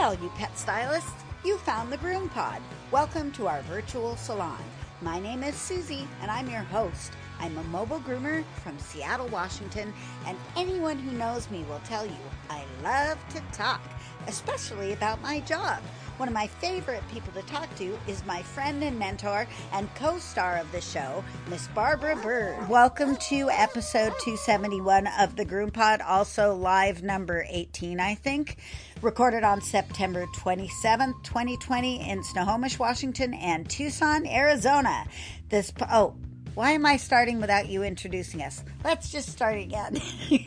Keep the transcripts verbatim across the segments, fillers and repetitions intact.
all you pet stylists. You found the Groom Pod. Welcome to our virtual salon. My name is Susie, and I'm your host. I'm a mobile groomer from Seattle, Washington, and anyone who knows me will tell you I love to talk, especially about my job. One of my favorite people to talk to is my friend and mentor and co-star of the show, Miss Barbara Bird. Welcome to episode two seventy-one of the Groom Pod, also live number eighteen, I think. Recorded on September twenty-seventh, twenty twenty in Snohomish, Washington and Tucson, Arizona. This, oh, why am I starting without you introducing us? Let's just start again.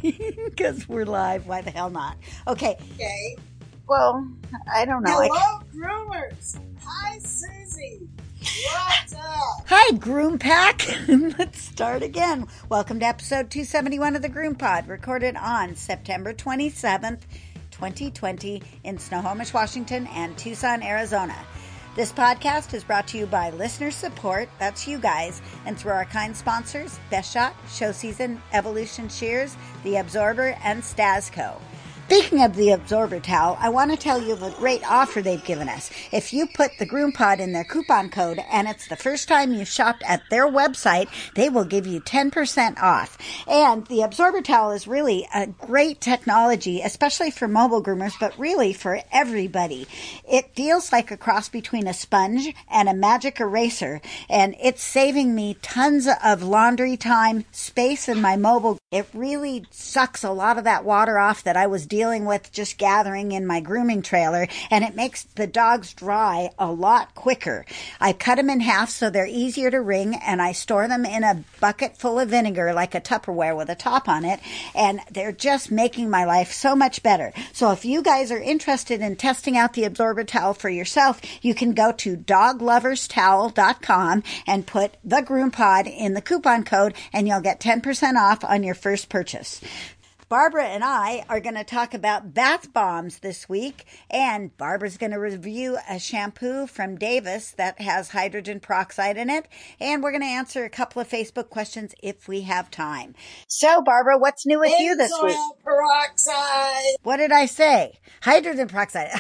Because we're live. Why the hell not? Okay. Okay. Well, I don't know. Hello, I... groomers. Hi, Susie. What's up? Hi, Groom Pack. Let's start again. Welcome to episode two seventy-one of the Groom Pod, recorded on September twenty-seventh, twenty twenty in Snohomish, Washington and Tucson, Arizona. This podcast is brought to you by listener support, that's you guys, and through our kind sponsors, Best Shot, Show Season, Evolution Shears, The Absorber, and Stasco. Speaking of the Absorber Towel, I want to tell you of a great offer they've given us. If you put the Groom Pod in their coupon code and it's the first time you've shopped at their website, they will give you ten percent off. And the Absorber Towel is really a great technology, especially for mobile groomers, but really for everybody. It feels like a cross between a sponge and a magic eraser, and it's saving me tons of laundry time, space in my mobile. It really sucks a lot of that water off that I was dealing with just gathering in my grooming trailer, and it makes the dogs dry a lot quicker. I cut them in half so they're easier to wring, and I store them in a bucket full of vinegar like a Tupperware with a top on it, and they're just making my life so much better. So if you guys are interested in testing out the Absorber Towel for yourself, you can go to dog lovers towel dot com and put the Groom Pod in the coupon code, and you'll get ten percent off on your first purchase. Barbara and I are going to talk about bath bombs this week, and Barbara's going to review a shampoo from Davis that has hydrogen peroxide in it, and we're going to answer a couple of Facebook questions if we have time. So, Barbara, what's new with you this week? Benzoyl peroxide. What did I say? Hydrogen peroxide.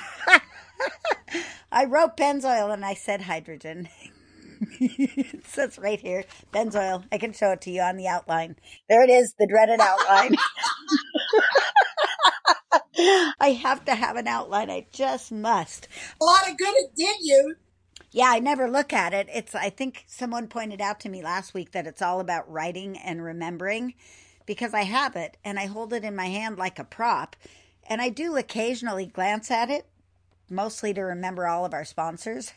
I wrote benzoyl and I said hydrogen. It says right here, benzoyl. I can show it to you on the outline. There it is, the dreaded outline. I have to have an outline. I just must. A lot of good it did you. Yeah, I never look at it. It's, I think someone pointed out to me last week that it's all about writing and remembering, because I have it and I hold it in my hand like a prop, and I do occasionally glance at it, mostly to remember all of our sponsors.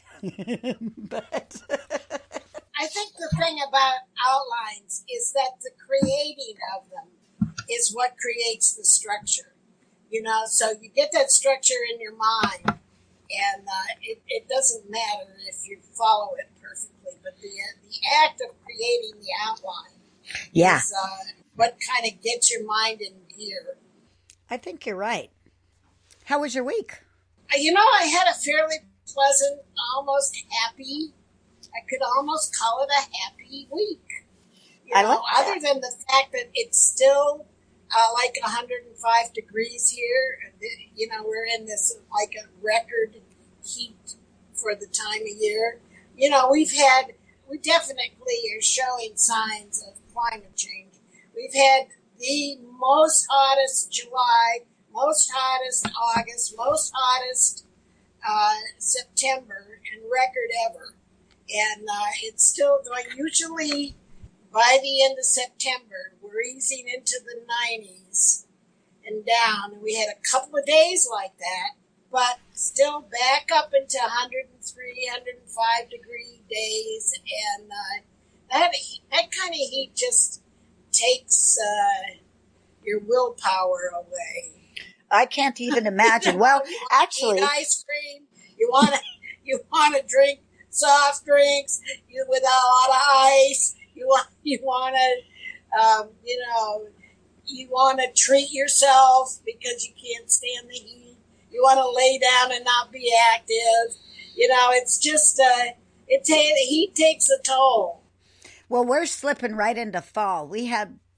But I think the thing about outlines is that the creating of them is what creates the structure. You know, so you get that structure in your mind, and uh, it, it doesn't matter if you follow it perfectly, but the the act of creating the outline yeah. is uh, what kind of gets your mind in gear. I think you're right. How was your week? You know, I had a fairly pleasant, almost happy, I could almost call it a happy week. You I know, like that. other than the fact that it's still uh, like one hundred five degrees here. You know, we're in this like a record heat for the time of year. You know, we've had, we definitely are showing signs of climate change. We've had the most hottest July, most hottest August, most hottest uh, September, and record ever. And uh, it's still going. Usually by the end of September, we're easing into the nineties and down. And we had a couple of days like that, but still back up into one hundred three, one hundred five degree days. And uh, that, that kind of heat just takes uh, your willpower away. I can't even imagine. Well, you want actually, to eat ice cream. You want to you want to drink soft drinks you with a lot of ice. You want you want to um, you know you want to treat yourself because you can't stand the heat. You want to lay down and not be active. You know, it's just uh, it ta- the heat takes a toll. well, we're slipping right into fall. We had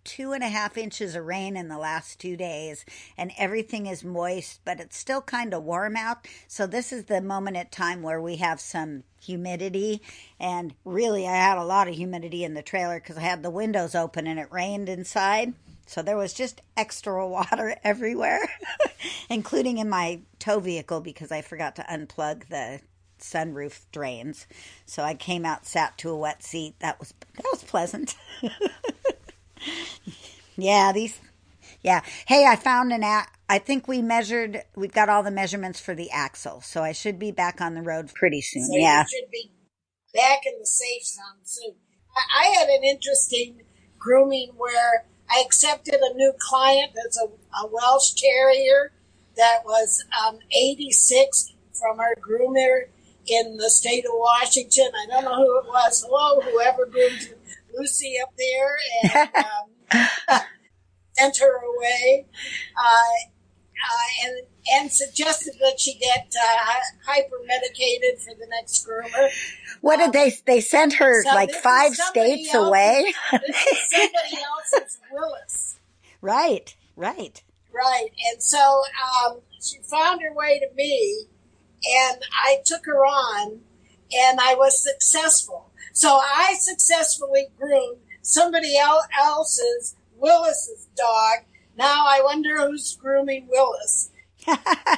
two and a half inches of rain in the last two days, and everything is moist, but it's still kind of warm out. So this is the moment at time where we have some humidity. And really, I had a lot of humidity in the trailer because I had the windows open and it rained inside. So there was just extra water everywhere, including in my tow vehicle because I forgot to unplug the sunroof drains. So I came out, sat to a wet seat. That was that was pleasant. yeah, these yeah. Hey, I found an a- I think we measured we've got all the measurements for the axle. So I should be back on the road pretty soon. So yeah. you should be back in the safe zone soon. I, I had an interesting grooming where I accepted a new client that's a, a Welsh Terrier that was um, eighty-six from our groomer in the state of Washington. I don't know who it was. Hello, whoever groomed Lucy up there and um, sent her away. Uh, uh, and and suggested that she get uh, hyper medicated for the next groomer. What did they? They sent her So like this is five somebody states else's- away. This is somebody else's Willis. Right, right. Right. And so um, she found her way to me, and I took her on, and I was successful. So I successfully groomed somebody el- else's Willis's dog. Now I wonder who's grooming Willis. And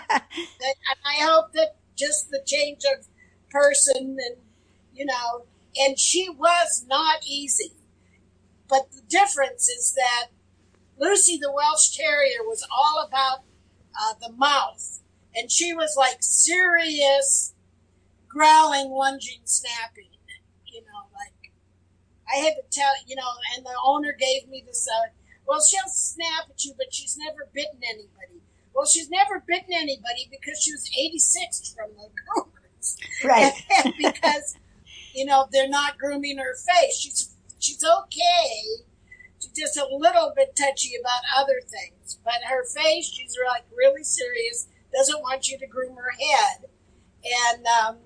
I hope that just the change of person and, you know, and she was not easy. But the difference is that Lucy the Welsh Terrier was all about uh, the mouth. And she was like serious growling, lunging, snapping. You know, like I had to tell, you know, and the owner gave me this, uh, well, she'll snap at you, but she's never bitten anybody. Well, she's never bitten anybody because she was eighty-six from the groomers. Right. And because, you know, they're not grooming her face. She's she's okay. She's just a little bit touchy about other things. But her face, she's like really serious, doesn't want you to groom her head. And um,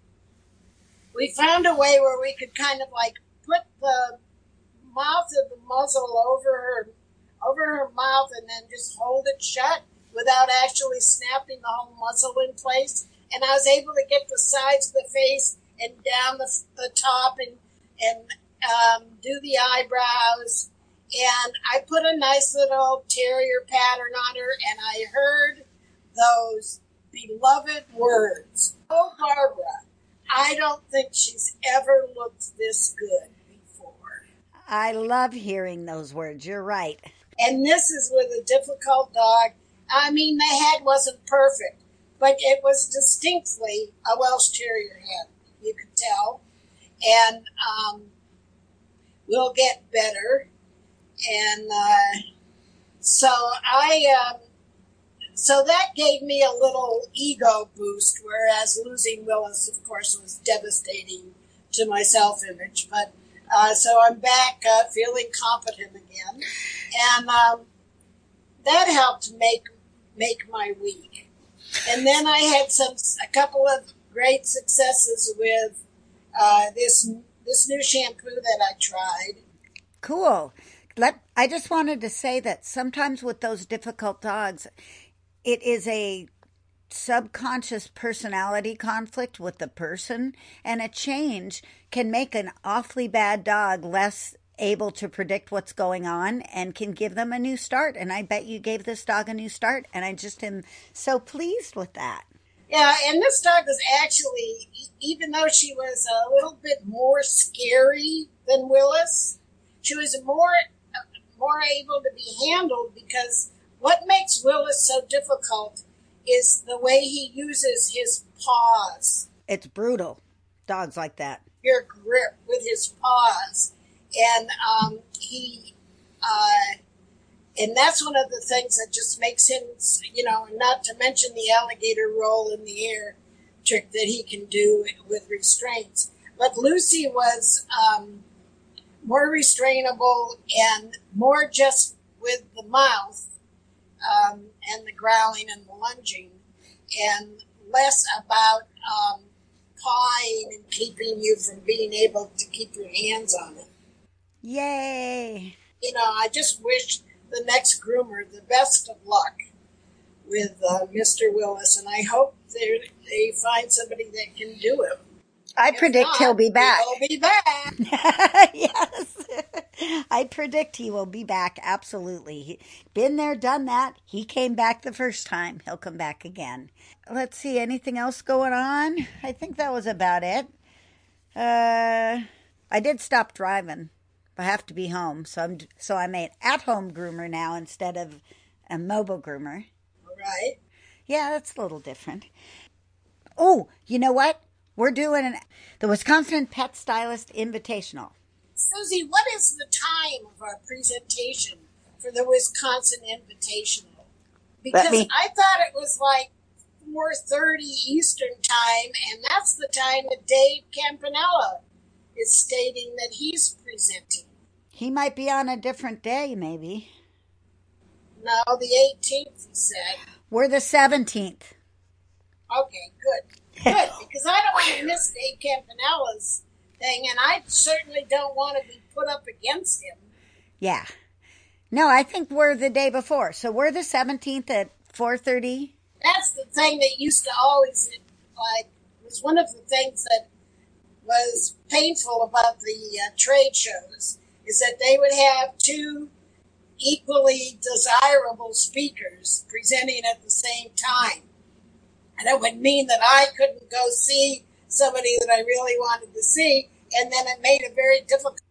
we found a way where we could kind of like put the mouth of the muzzle over her over her mouth and then just hold it shut without actually snapping the whole muzzle in place. And I was able to get the sides of the face and down the, the top and and um, do the eyebrows. And I put a nice little terrier pattern on her, and I heard those beloved words. Oh, Barbara, I don't think she's ever looked this good before. I love hearing those words. You're right. And this is with a difficult dog. I mean, the head wasn't perfect, but it was distinctly a Welsh Terrier head, you could tell. And um, we'll get better. And uh, so I, um, so that gave me a little ego boost, whereas losing Willis, of course, was devastating to my self-image. But uh, so I'm back uh, feeling competent again, and um, that helped make make my week. And then I had some a couple of great successes with uh, this this new shampoo that I tried. Cool. Let I just wanted to say that sometimes with those difficult dogs, it is a subconscious personality conflict with the person, and a change can make an awfully bad dog less able to predict what's going on and can give them a new start. And I bet you gave this dog a new start, and I just am so pleased with that. Yeah, and this dog was actually, even though she was a little bit more scary than Willis, she was more more able to be handled, because what makes Willis so difficult is the way he uses his paws. It's brutal. Dogs like that. Your grip with his paws. And um, he, uh, and that's one of the things that just makes him, you know, not to mention the alligator roll in the air trick that he can do with restraints. But Lucy was um, more restrainable and more just with the mouth um, and the growling and the lunging, and less about um, pawing and keeping you from being able to keep your hands on it. Yay! you know, I just wish the next groomer the best of luck with uh, Mister Willis, and I hope they they find somebody that can do it. I If predict not, he'll be back. He'll be back. Yes. I predict he will be back. Absolutely. He, been there, done that. He came back the first time. He'll come back again. Let's see. Anything else going on? I think that was about it. Uh, I did stop driving. I have to be home, so I'm so I'm an at-home groomer now instead of a mobile groomer. Right. Yeah, that's a little different. Oh, you know what? We're doing an, the Wisconsin Pet Stylist Invitational. Susie, what is the time of our presentation for the Wisconsin Invitational? Because me- I thought it was like four thirty Eastern time, and that's the time that Dave Campanella is stating that he's presenting. He might be on a different day, maybe. No, the eighteenth, he said. We're the seventeenth. Okay, good. Good, because I don't want to miss Dave Campanella's thing, and I certainly don't want to be put up against him. Yeah. No, I think we're the day before. So we're the seventeenth at four thirty. That's the thing that used to always, like, was one of the things that was painful about the uh, trade shows, is that they would have two equally desirable speakers presenting at the same time. And it would mean that I couldn't go see somebody that I really wanted to see, and then it made it very difficult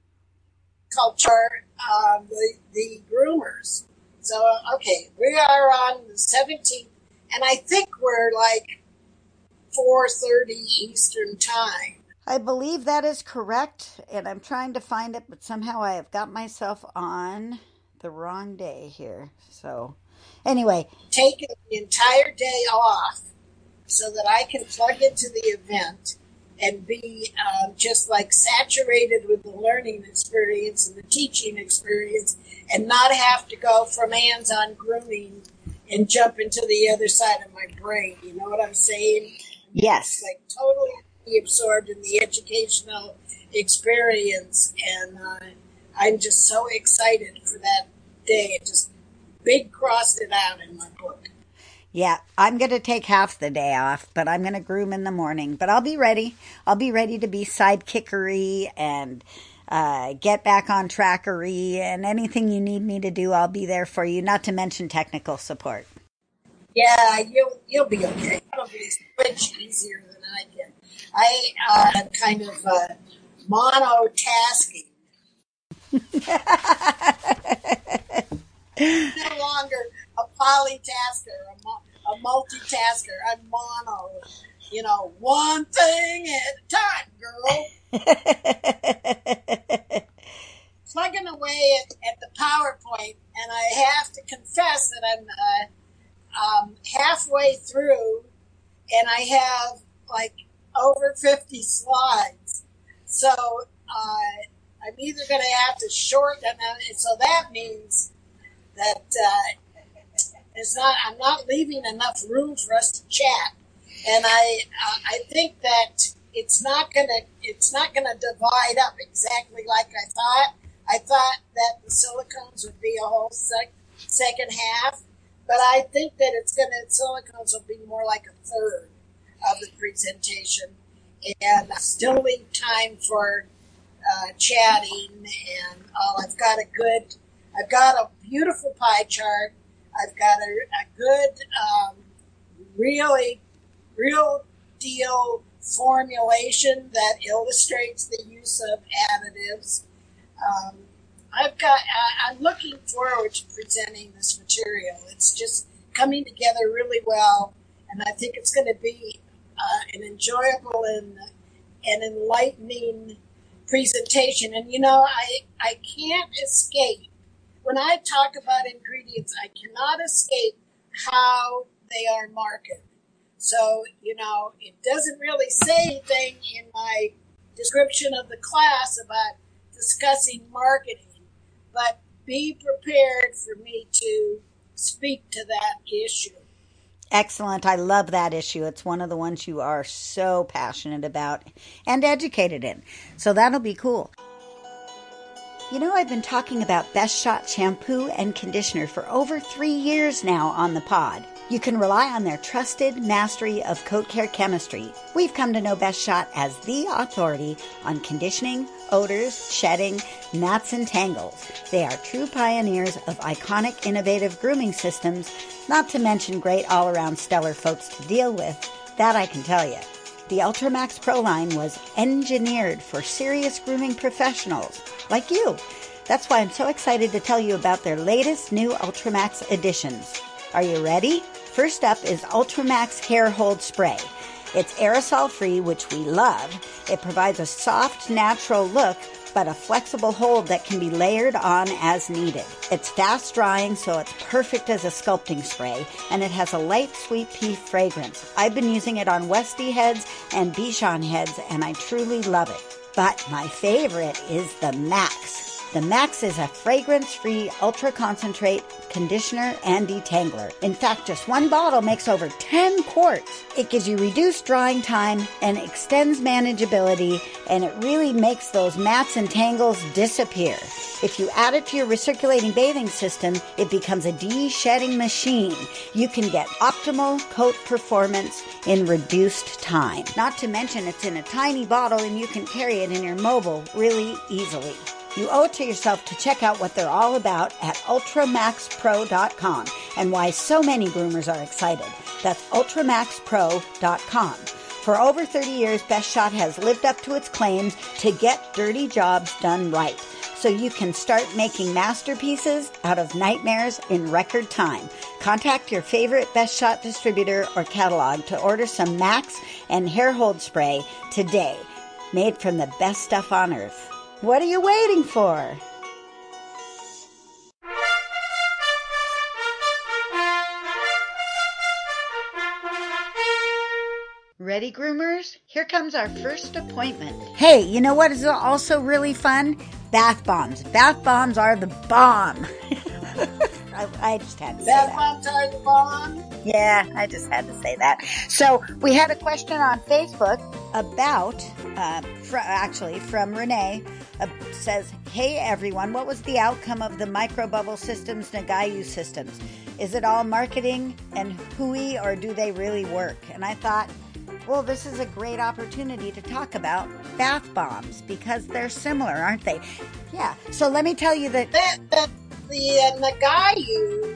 for um, the, the groomers. So, okay, we are on the seventeenth, and I think we're like four thirty Eastern time. I believe that is correct, and I'm trying to find it, but somehow I have got myself on the wrong day here. So, anyway. Taking the entire day off so that I can plug into the event and be um, just like saturated with the learning experience and the teaching experience, and not have to go from hands-on grooming and jump into the other side of my brain. You know what I'm saying? Yes. It's like totally be absorbed in the educational experience, and uh, I'm just so excited for that day. It just big crossed it out in my book. Yeah, I'm going to take half the day off, but I'm going to groom in the morning. But I'll be ready. I'll be ready to be sidekickery and uh, get back on trackery, and anything you need me to do, I'll be there for you, not to mention technical support. Yeah, you'll you'll be okay. Probably much easier than I can. I uh, am kind of uh, monotasking. No longer a polytasker, a, a multitasker. I'm mono. You know, one thing at a time, girl. Plugging away at, at the PowerPoint, and I have to confess that I'm uh, um, halfway through, and I have like over fifty slides. So uh, I'm either going to have to shorten it, so that means that uh, it's not. I'm not leaving enough room for us to chat, and I uh, I think that it's not gonna it's not gonna divide up exactly like I thought. I thought that the silicones would be a whole sec- second half, but I think that it's gonna silicones will be more like a third of the presentation, and still leave time for uh, chatting and all. I've got a good. I've got a beautiful pie chart. I've got a, a good, um, really, real deal formulation that illustrates the use of additives. Um, I've got. I, I'm looking forward to presenting this material. It's just coming together really well, and I think it's going to be uh, an enjoyable and and enlightening presentation. And you know, I I can't escape. When I talk about ingredients, I cannot escape how they are marketed. So, you know, it doesn't really say anything in my description of the class about discussing marketing, but be prepared for me to speak to that issue. Excellent. I love that issue. It's one of the ones you are so passionate about and educated in. So that'll be cool. You know, I've been talking about Best Shot shampoo and conditioner for over three years now on the pod. You can rely on their trusted mastery of coat care chemistry. We've come to know Best Shot as the authority on conditioning, odors, shedding, mats, and tangles. They are true pioneers of iconic, innovative grooming systems, not to mention great all-around stellar folks to deal with. That I can tell you. The Ultramax Pro line was engineered for serious grooming professionals like you. That's why I'm so excited to tell you about their latest new Ultramax additions. Are you ready? First up is Ultramax Hair Hold Spray. It's aerosol-free, which we love. It provides a soft, natural look, but a flexible hold that can be layered on as needed. It's fast-drying, so it's perfect as a sculpting spray, and it has a light, sweet pea fragrance. I've been using it on Westie heads and Bichon heads, and I truly love it. But my favorite is the Max. The Max is a fragrance-free, ultra-concentrate conditioner and detangler. In fact, just one bottle makes over ten quarts. It gives you reduced drying time and extends manageability, and it really makes those mats and tangles disappear. If you add it to your recirculating bathing system, it becomes a de-shedding machine. You can get optimal coat performance in reduced time. Not to mention it's in a tiny bottle and you can carry it in your mobile really easily. You owe it to yourself to check out what they're all about at ultramax pro dot com and why so many groomers are excited. That's ultramax pro dot com. For over thirty years, Best Shot has lived up to its claims to get dirty jobs done right, so you can start making masterpieces out of nightmares in record time. Contact your favorite Best Shot distributor or catalog to order some Max and Hair Hold Spray today, made from the best stuff on earth. What are you waiting for? Ready, groomers? Here comes our first appointment. Hey, you know what is also really fun? Bath bombs. Bath bombs are the bomb. I, I just had to say Bath that. bombs are the bomb. Yeah, I just had to say that. So we had a question on Facebook about, uh, fr- actually from Renee, uh, says, hey everyone, what was the outcome of the microbubble systems, Nagayu systems? Is it all marketing and hooey, or do they really work? And I thought, well, this is a great opportunity to talk about bath bombs because they're similar, aren't they? Yeah. So let me tell you that, That, that the uh, Nagayu,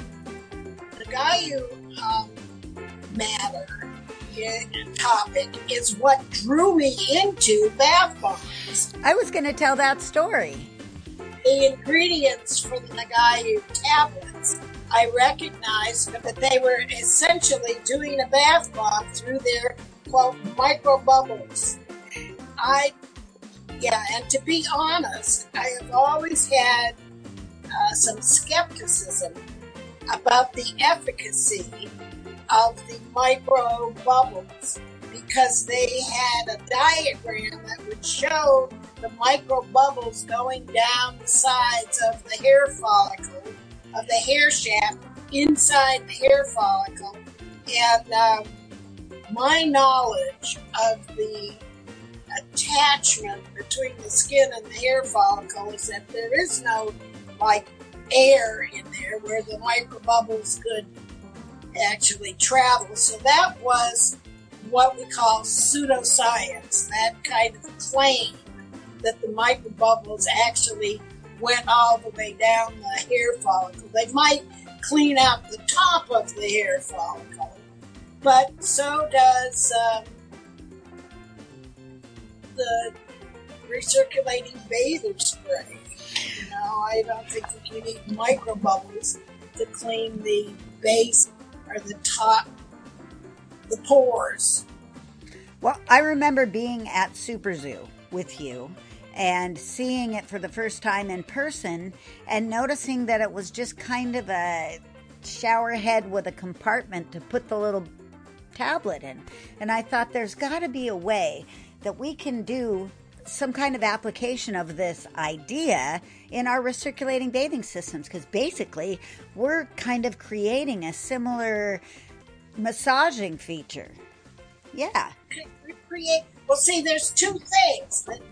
Nagayu um, matter yeah, topic is what drew me into bath bombs. I was going to tell that story. The ingredients for the Nagayu tablets, I recognized that they were essentially doing a bath bomb through their, quote, micro bubbles. I, yeah, and to be honest, I have always had uh, some skepticism about the efficacy of the micro bubbles because they had a diagram that would show the micro bubbles going down the sides of the hair follicle, of the hair shaft, inside the hair follicle. And um, my knowledge of the attachment between the skin and the hair follicle is that there is no, like, air in there where the micro bubbles could actually travel. So that was what we call pseudoscience, that kind of claim that the microbubbles actually went all the way down the hair follicle. They might clean out the top of the hair follicle, but so does um, the recirculating bathing spray. You know, I don't think that you need microbubbles to clean the base or the top, the pores. Well, I remember being at Super Zoo with you and seeing it for the first time in person and noticing that it was just kind of a shower head with a compartment to put the little tablet in. And I thought there's got to be a way that we can do some kind of application of this idea in our recirculating bathing systems, because basically we're kind of creating a similar massaging feature. Yeah. Create. Well, see, there's two things. The, the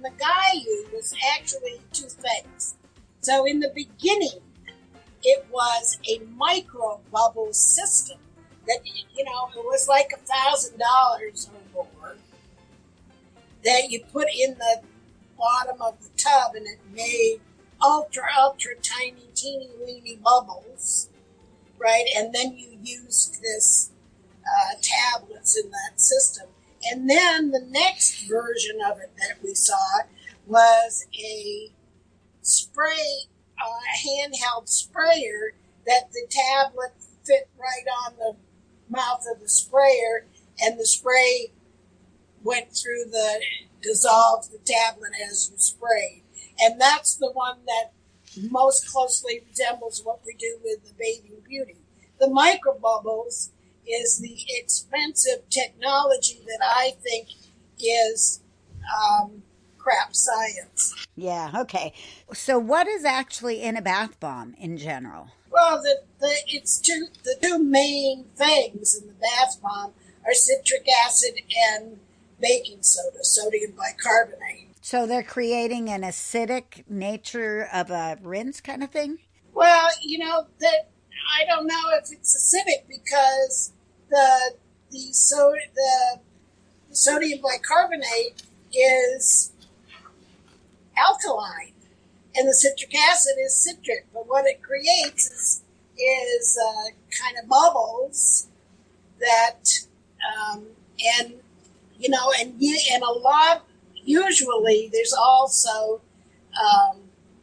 Nagayu was actually two things. So in the beginning, it was a micro bubble system that, you know, it was like a thousand dollars or more that you put in the bottom of the tub, and it made ultra, ultra tiny, teeny weeny bubbles, right? And then you used this uh, tablets in that system. And then the next version of it that we saw was a spray, a uh, handheld sprayer that the tablet fit right on the mouth of the sprayer, and the spray went through the, dissolved the tablet as you sprayed. And that's the one that most closely resembles what we do with the Bathing Beauty. The microbubbles is the expensive technology that I think is um, crap science. Yeah, okay. So what is actually in a bath bomb in general? Well, the, the it's two the two main things in the bath bomb are citric acid and baking soda, sodium bicarbonate. So they're creating an acidic nature of a rinse kind of thing? Well, you know, that I don't know if it's acidic because the the so the, the sodium bicarbonate is alkaline, and the citric acid is citric. But what it creates is is uh, kind of bubbles that, um, and you know, and and a lot. Usually, there's also um,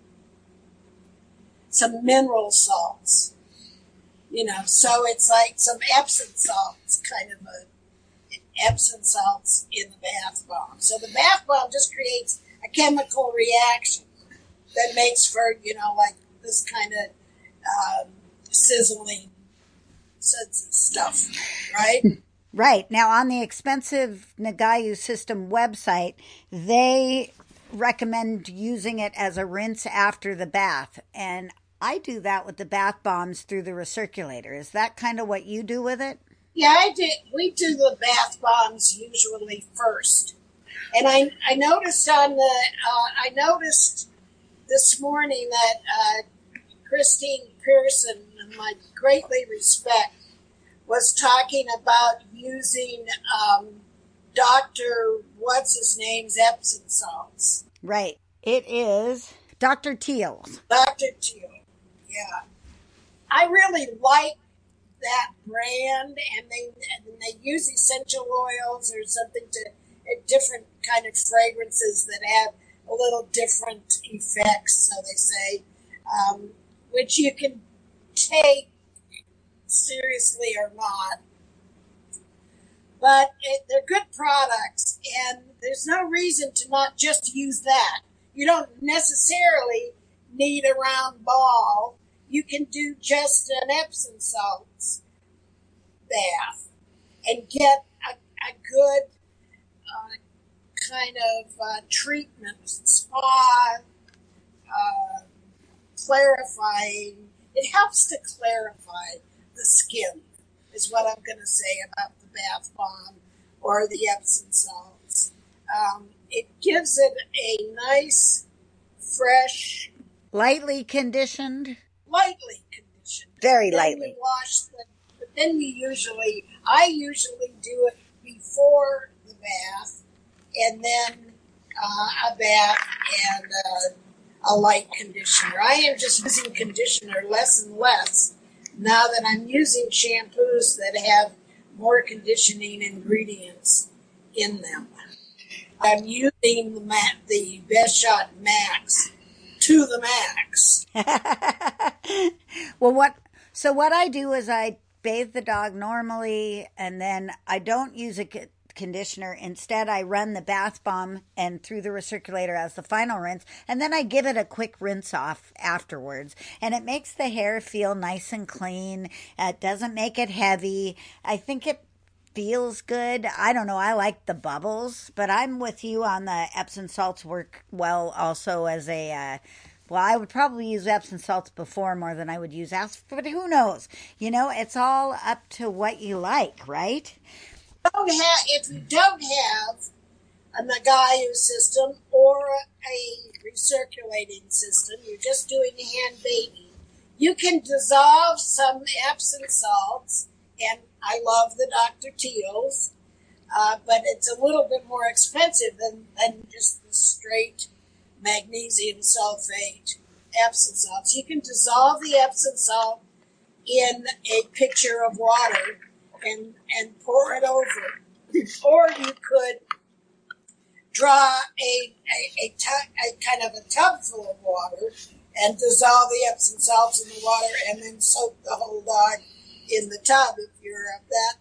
some mineral salts. You know, so it's like some Epsom salts, kind of a Epsom salts in the bath bomb. So the bath bomb just creates a chemical reaction that makes for, you know, like this kind of um, sizzling, sudsy stuff, right? Right. Now, on the expensive Nagayu system website, they recommend using it as a rinse after the bath. And I do that with the bath bombs through the recirculator. Is that kind of what you do with it? Yeah, I did. We do the bath bombs usually first. And I, I noticed on the, uh, I noticed this morning that uh, Christine Pearson, whom I greatly respect, was talking about using um, Doctor What's his name's Epsom salts. Right. It is Doctor Teal's. Doctor Teal. Yeah. I really like that brand, and they and they use essential oils or something to different kind of fragrances that have a little different effects, so they say, um, which you can take seriously or not. But it, they're good products, and there's no reason to not just use that. You don't necessarily need a round ball. You can do just an Epsom salts bath and get a, a good uh, kind of uh, treatment, spa, uh, clarifying. It helps to clarify the skin, is what I'm going to say about the bath bomb or the Epsom salts. Um, it gives it a nice, fresh, lightly conditioned, lightly conditioned. Very then lightly. You wash the, but then you usually, I usually do it before the bath, and then uh, a bath and uh, a light conditioner. I am just using conditioner less and less now that I'm using shampoos that have more conditioning ingredients in them. I'm using the, Ma- the Best Shot Max to the max. Well, what? So what I do is I bathe the dog normally, and then I don't use a conditioner. Instead, I run the bath bomb and through the recirculator as the final rinse, and then I give it a quick rinse off afterwards. And it makes the hair feel nice and clean. It doesn't make it heavy. I think it feels good. I don't know. I like the bubbles, but I'm with you on the Epsom salts work well also as a, uh, well, I would probably use Epsom salts before more than I would use asp, but who knows? You know, it's all up to what you like, right? Don't have, if you don't have a Nagayu system, or a recirculating system, you're just doing hand bathing, you can dissolve some Epsom salts, and I love the Doctor Teal's, uh, but it's a little bit more expensive than, than just the straight magnesium sulfate Epsom salts. You can dissolve the Epsom salt in a pitcher of water and, and pour it over. Or you could draw a, a, a, tu- a kind of a tub full of water and dissolve the Epsom salts in the water and then soak the whole dog in the tub if you're of that.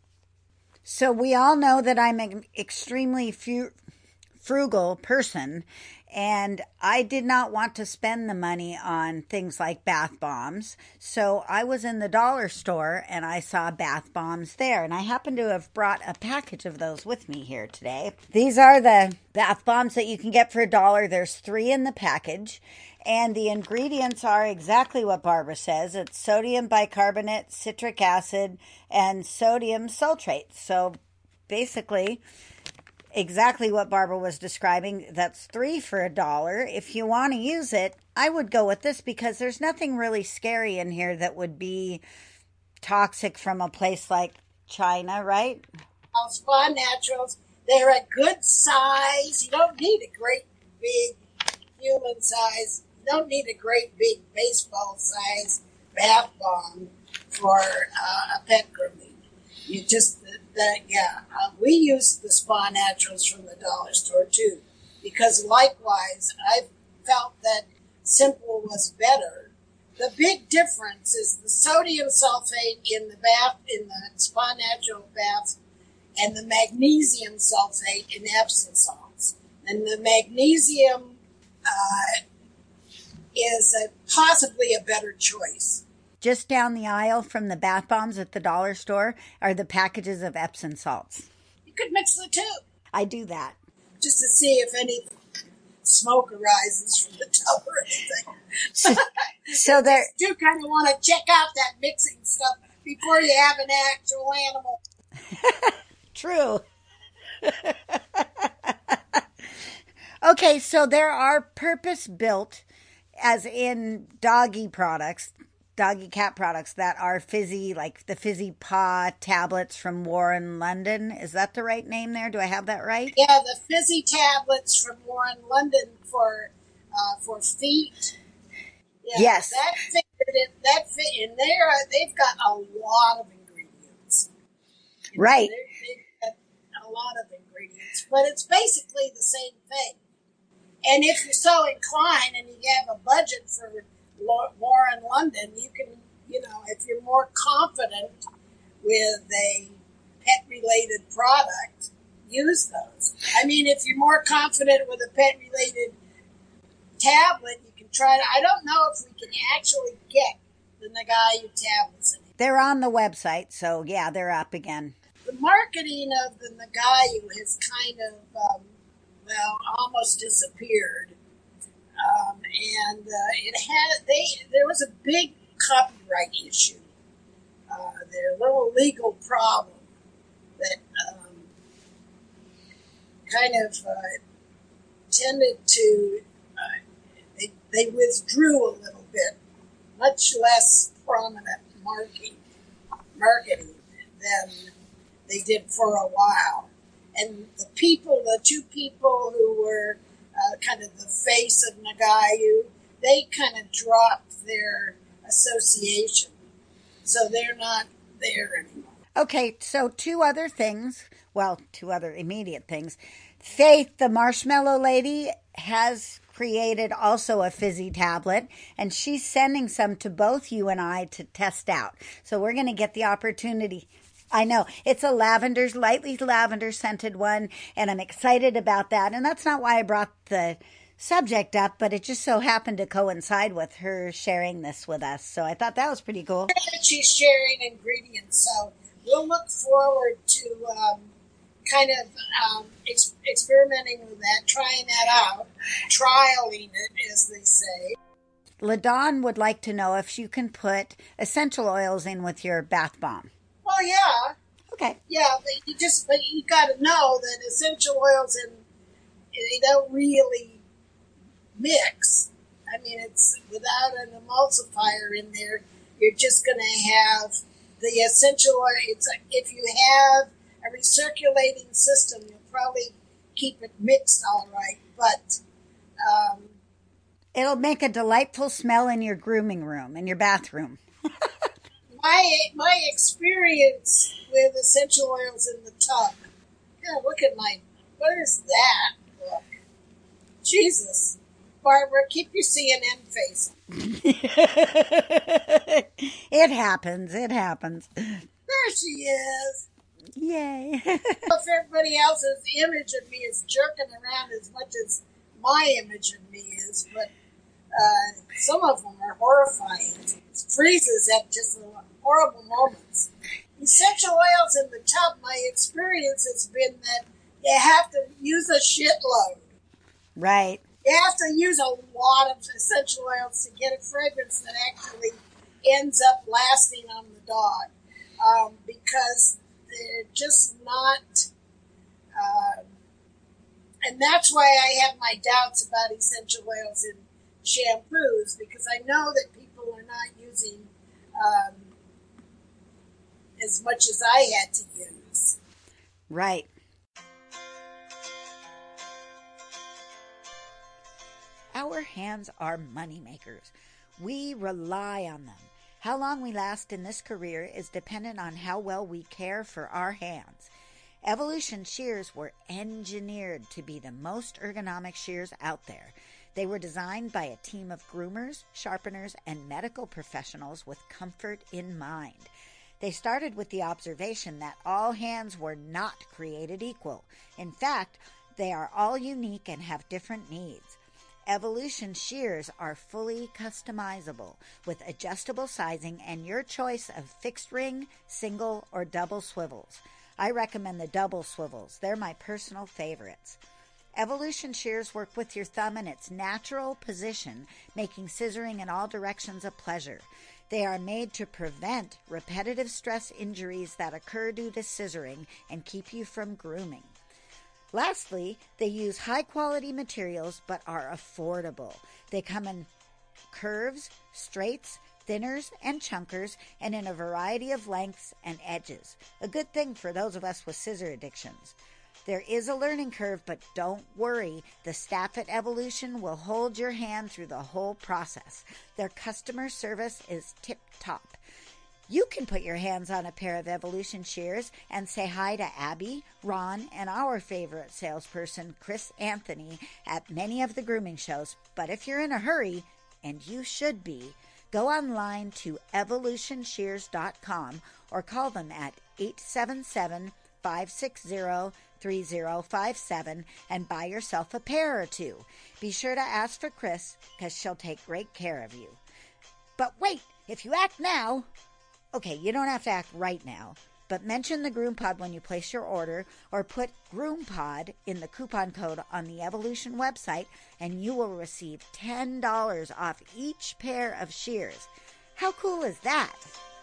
So we all know that I'm an extremely fu- frugal person, and I did not want to spend the money on things like bath bombs. So I was in the dollar store and I saw bath bombs there, and I happen to have brought a package of those with me here today. These are the bath bombs that you can get for a dollar. There's three in the package, and the ingredients are exactly what Barbara says. It's sodium bicarbonate, citric acid, and sodium citrate. So basically, exactly what Barbara was describing. That's three for a dollar. If you want to use it, I would go with this because there's nothing really scary in here that would be toxic from a place like China, right? Spa Naturals, they're a good size. You don't need a great big human size. You don't need a great big baseball size bath bomb for uh, a pet grooming. You just, the, yeah, uh, we use the Spa Naturals from the dollar store too, because likewise, I felt that Simple was better. The big difference is the sodium sulfate in the bath, in the Spa Natural baths, and the magnesium sulfate in Epsom salts. And the magnesium uh, is a, possibly a better choice. Just down the aisle from the bath bombs at the dollar store are the packages of Epsom salts. You could mix the two. I do that. Just to see if any smoke arises from the tub or anything. So, so there, you do kind of want to check out that mixing stuff before you have an actual animal. True. Okay, so there are purpose-built, as in doggy products, doggy cat products that are fizzy, like the Fizzy Paw tablets from Warren London. Is that the right name there? Do I have that right? Yeah, the fizzy tablets from Warren London for uh, for feet. Yeah, yes. That fit in, that fit in there. They've got a lot of ingredients. You know, right. They've got a lot of ingredients, but it's basically the same thing. And if you're so inclined and you have a budget for Warren London, you can, you know, if you're more confident with a pet-related product, use those. I mean, if you're more confident with a pet-related tablet, you can try to, I don't know if we can actually get the Nagayu tablets in here. They're on the website, so yeah, they're up again. The marketing of the Nagayu has kind of, um, well, almost disappeared. Um, and uh, it had they there was a big copyright issue. Uh, their little legal problem that um, kind of uh, tended to uh, they they withdrew a little bit, much less prominent marketing marketing than they did for a while. And the people, the two people who were uh, kind of the face of Nagayu, they kind of dropped their association. So they're not there anymore. Okay, so two other things. Well, two other immediate things. Faith, the marshmallow lady, has created also a fizzy tablet, and she's sending some to both you and I to test out. So we're going to get the opportunity. I know. It's a lavender, lightly lavender scented one, and I'm excited about that. And that's not why I brought the subject up, but it just so happened to coincide with her sharing this with us. So I thought that was pretty cool. She's sharing ingredients, so we'll look forward to um, kind of um, ex- experimenting with that, trying that out, trialing it, as they say. LaDawn would like to know if you can put essential oils in with your bath bomb. Well, yeah. Okay. Yeah, but you just, but you got to know that essential oils in they don't really mix. I mean, it's without an emulsifier in there, you're just going to have the essential oil. It's like if you have a recirculating system, you'll probably keep it mixed all right. But um, it'll make a delightful smell in your grooming room, in your bathroom. my my experience with essential oils in the tub. Yeah, look at my. What is that? Look, Jesus. Barbara, keep your C N N face. It happens. It happens. There she is. Yay. If everybody else's image of me is jerking around as much as my image of me is, but uh, some of them are horrifying. It freezes at just horrible moments. Essential oils in the tub, my experience has been that you have to use a shitload. Right. You have to use a lot of essential oils to get a fragrance that actually ends up lasting on the dog. Um, because they're just not... Uh, and that's why I have my doubts about essential oils in shampoos, because I know that people are not using um, as much as I had to use. Right. Our hands are moneymakers. We rely on them. How long we last in this career is dependent on how well we care for our hands. Evolution shears were engineered to be the most ergonomic shears out there. They were designed by a team of groomers, sharpeners, and medical professionals with comfort in mind. They started with the observation that all hands were not created equal. In fact, they are all unique and have different needs. Evolution shears are fully customizable with adjustable sizing and your choice of fixed ring, single, or double swivels. I recommend the double swivels. They're my personal favorites. Evolution shears work with your thumb in its natural position, making scissoring in all directions a pleasure. They are made to prevent repetitive stress injuries that occur due to scissoring and keep you from grooming. Lastly, they use high-quality materials but are affordable. They come in curves, straights, thinners, and chunkers, and in a variety of lengths and edges. A good thing for those of us with scissor addictions. There is a learning curve, but don't worry. The staff at Evolution will hold your hand through the whole process. Their customer service is tip-top. You can put your hands on a pair of Evolution shears and say hi to Abby, Ron, and our favorite salesperson, Chris Anthony, at many of the grooming shows. But if you're in a hurry, and you should be, go online to evolution shears dot com or call them at eight seven seven, five six zero, three zero five seven and buy yourself a pair or two. Be sure to ask for Chris, because she'll take great care of you. But wait, if you act now... Okay, you don't have to act right now, but mention the GroomPod when you place your order or put GroomPod in the coupon code on the Evolution website and you will receive ten dollars off each pair of shears. How cool is that?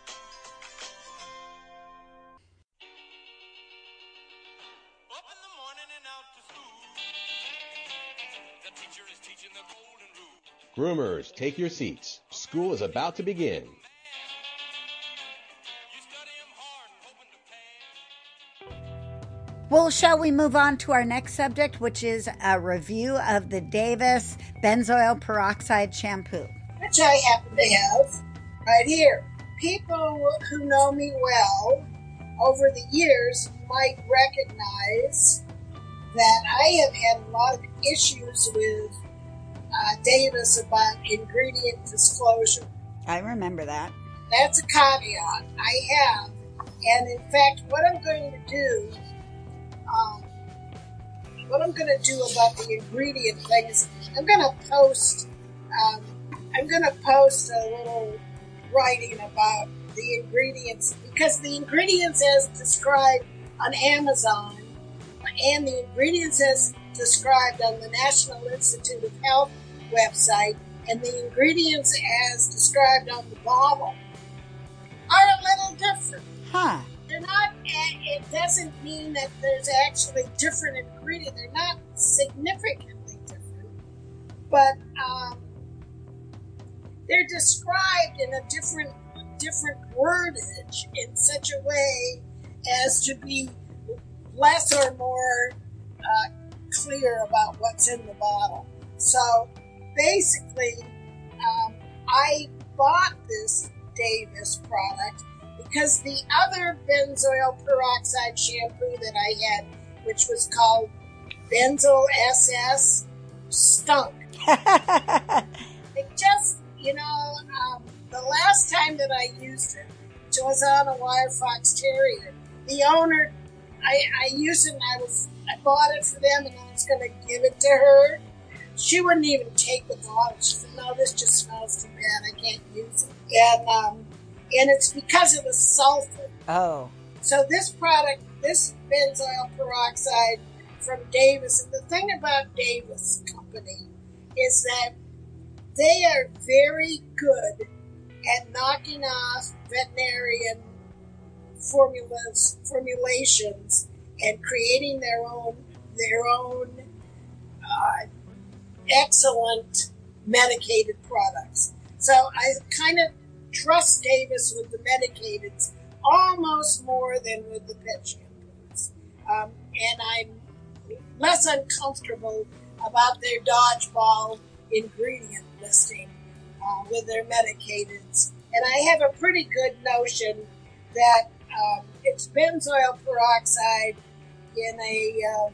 Up in the morning and out to school. The teacher is teaching the golden rule. Groomers, take your seats. School is about to begin. Well, shall we move on to our next subject, which is a review of the Davis benzoyl peroxide shampoo? Which I happen to have right here. People who know me well over the years might recognize that I have had a lot of issues with uh, Davis about ingredient disclosure. I remember that. That's a caveat I have. And in fact, what I'm going to do Um, what I'm going to do about the ingredient thing is I'm going to post um, I'm going to post a little writing about the ingredients, because the ingredients as described on Amazon and the ingredients as described on the National Institute of Health website and the ingredients as described on the bottle are a little different. Huh. They're not, it doesn't mean that there's actually different ingredients. They're not significantly different, but um, they're described in a different different wordage in such a way as to be less or more uh, clear about what's in the bottle. So basically, um, I bought this Davis product because the other benzoyl peroxide shampoo that I had, which was called Benzoyl S S, stunk. It just, you know, um, the last time that I used it, which was on a Wire Fox Terrier, the owner, I, I used it and I was, I bought it for them and I was going to give it to her. She wouldn't even take the bottle. She said, no, this just smells too bad. I can't use it. And, um, and it's because of the sulfur. Oh. So this product, this benzoyl peroxide from Davis, and the thing about Davis Company is that they are very good at knocking off veterinarian formulas, formulations, and creating their own their own uh, excellent medicated products. So I kind of trust Davis with the medicateds almost more than with the pet shampoos, um, and I'm less uncomfortable about their dodgeball ingredient listing uh, with their medicateds. And I have a pretty good notion that um, it's benzoyl peroxide in a um,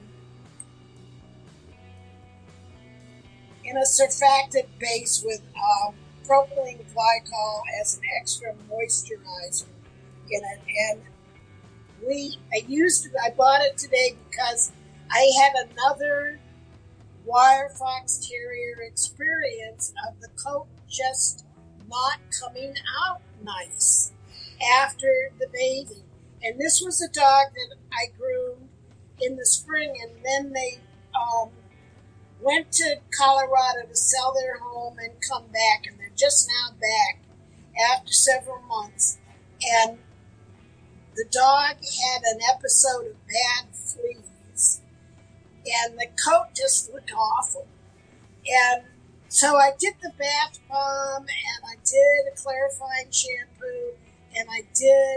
in a surfactant base with um, propylene glycol as an extra moisturizer in it. And we, I used, I bought it today because I had another Wire Fox Terrier experience of the coat just not coming out nice after the bathing. And this was a dog that I groomed in the spring, and then they um, went to Colorado to sell their home and come back, and they're just now back after several months. And the dog had an episode of bad fleas, and the coat just looked awful. And so I did the bath bomb, and I did a clarifying shampoo, and I did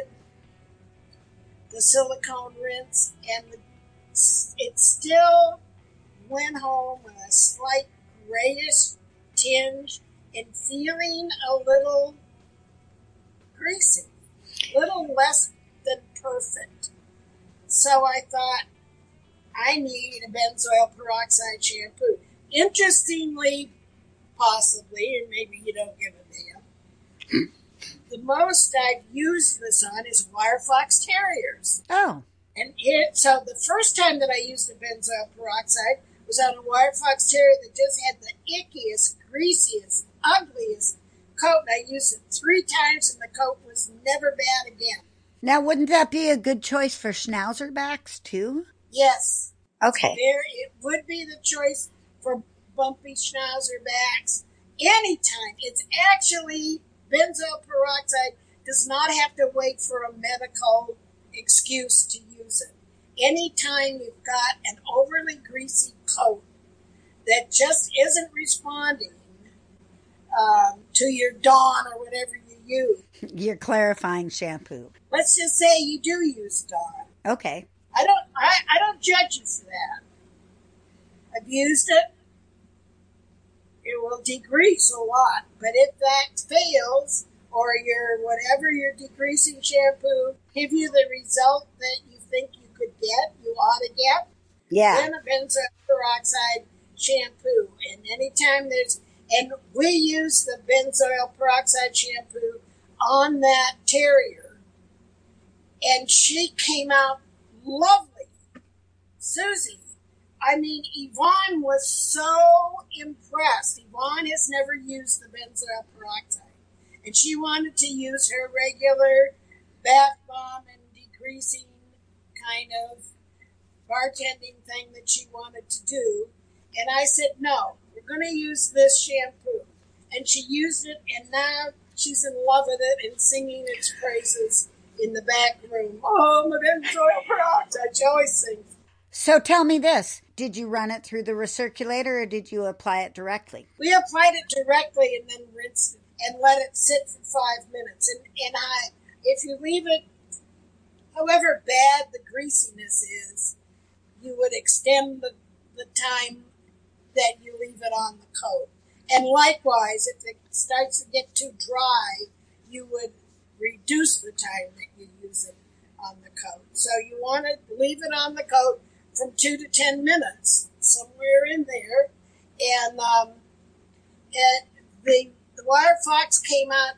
the silicone rinse, and the, it still went home with a slight grayish tinge and feeling a little greasy, a little less than perfect. So I thought, I need a benzoyl peroxide shampoo. Interestingly, possibly, and maybe you don't give a damn, the most I've used this on is Wire Fox Terriers. Oh. And it, so the first time that I used the benzoyl peroxide was on a Wire Fox Terrier that just had the ickiest, greasiest, ugliest coat. And I used it three times and the coat was never bad again. Now, wouldn't that be a good choice for Schnauzer backs, too? Yes. Okay. There, it would be the choice for bumpy Schnauzer backs anytime. It's actually, benzoyl peroxide does not have to wait for a medical excuse to use it. Anytime you've got an overly greasy coat that just isn't responding um, to your Dawn or whatever you use. Your clarifying shampoo. Let's just say you do use Dawn. Okay. I don't I, I don't judge you for that. I've used it. It will degrease a lot. But if that fails, or your whatever your degreasing shampoo give you the result that you think you could get, you ought to get, Yeah. then a benzoyl peroxide shampoo. And anytime there's, and we use the benzoyl peroxide shampoo on that terrier, and she came out lovely. Susie, I mean, Yvonne was so impressed. Yvonne has never used the benzoyl peroxide, and she wanted to use her regular bath bomb and degreasing kind of bartending thing that she wanted to do. And I said, no, we're going to use this shampoo. And she used it, and now she's in love with it and singing its praises in the back room. Oh, my benzoyl peroxide. She always sings. So tell me this. Did you run it through the recirculator or did you apply it directly? We applied it directly and then rinsed it and let it sit for five minutes. And, and I, if you leave it, however bad the greasiness is, you would extend the, the time that you leave it on the coat. And likewise, if it starts to get too dry, you would reduce the time that you use it on the coat. So you want to leave it on the coat from two to ten minutes, somewhere in there. And, um, and the, the Water Fox came out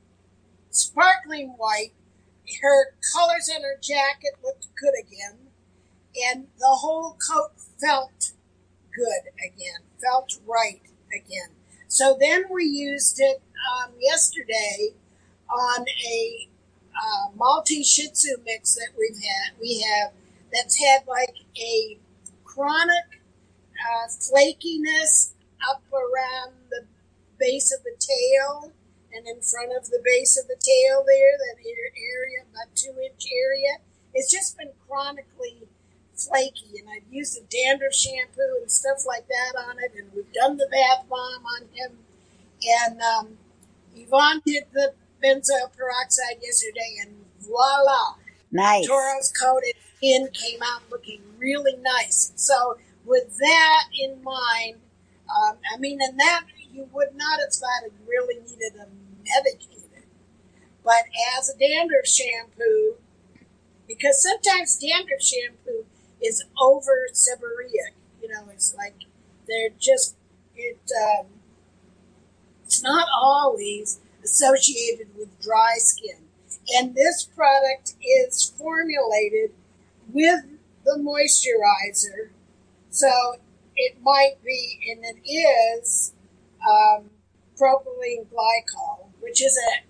sparkling white. Her colors on her jacket looked good again. And the whole coat felt good again, felt right again. So then we used it um, yesterday on a uh, Maltese Shih Tzu mix that we've had. We have that's had like a chronic uh, flakiness up around the base of the tail and in front of the base of the tail there, that area, about two inch area. It's just been chronically flaky, and I've used a dandruff shampoo and stuff like that on it, and we've done the bath bomb on him. And um, Yvonne did the benzoyl peroxide yesterday, and voila! Nice. Toro's coat and skin came out looking really nice. So with that in mind, um, I mean, and that you would not have thought it really needed a medicated. But as a dandruff shampoo, because sometimes dandruff shampoo is over seborrheic, you know, it's like they're just, it, um, it's not always associated with dry skin. And this product is formulated with the moisturizer, so it might be, and it is, um, propylene glycol, which is a,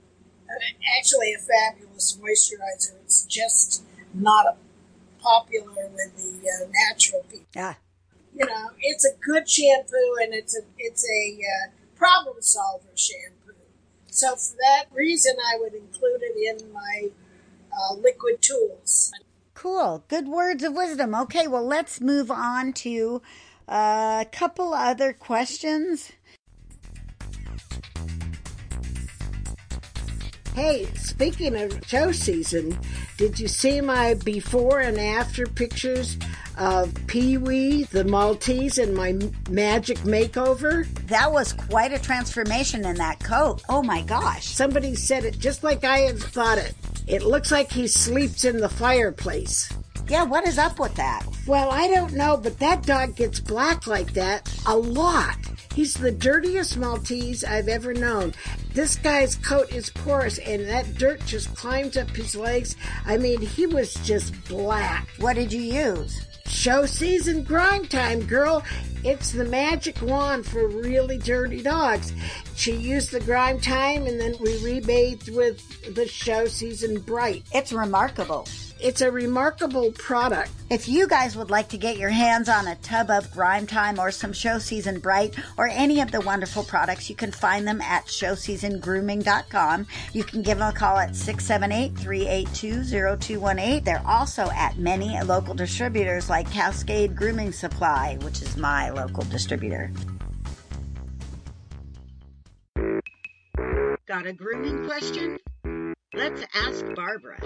a actually a fabulous moisturizer. It's just not a popular with the uh, natural people. Yeah. You know, it's a good shampoo, and it's a it's a uh, problem solver shampoo. So for that reason, I would include it in my uh, liquid tools. Cool. Good words of wisdom. Okay, well, let's move on to a couple other questions. Hey, speaking of show season, did you see my before and after pictures of Pee-wee, the Maltese, and my magic makeover? That was quite a transformation in that coat. Oh my gosh. Somebody said it just like I had thought it. It looks like he sleeps in the fireplace. Yeah, what is up with that? Well, I don't know, but that dog gets black like that a lot. He's the dirtiest Maltese I've ever known. This guy's coat is porous, and that dirt just climbs up his legs. I mean, he was just black. What did you use? Show season grime time, girl. It's the magic wand for really dirty dogs. She used the grime time, and then we rebathed with the show season bright. It's remarkable. It's a remarkable product. If you guys would like to get your hands on a tub of Grime Time or some Show Season Bright or any of the wonderful products, you can find them at show season grooming dot com. You can give them a call at six seven eight, three eight two, zero two one eight. They're also at many local distributors like Cascade Grooming Supply, which is my local distributor. Got a grooming question? Let's ask Barbara.